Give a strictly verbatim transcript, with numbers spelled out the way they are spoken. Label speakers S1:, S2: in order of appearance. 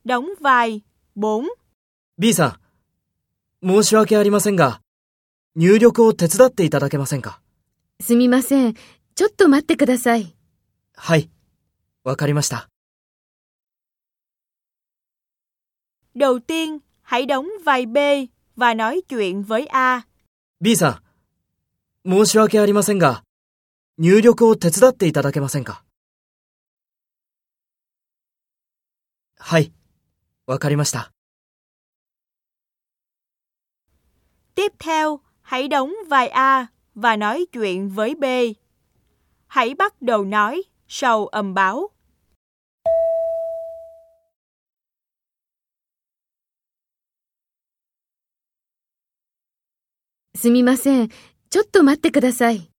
S1: Đóng vai bốn.
S2: B さん、申し訳ありませんが、入力を手伝っていただけませんか？
S3: すみません。ちょっと待ってください。
S2: はい、わかりました。
S1: Đầu tiên, hãy đóng vai B và nói chuyện với A.
S2: B さん、申し訳ありませんが、入力を手伝っていただけませんか？はい、わかりました。
S1: Tiếp theo, hãy đóng vai A và nói chuyện với B. Hãy bắt đầu nói sau âm báo.
S3: すみません。ちょっと待ってください。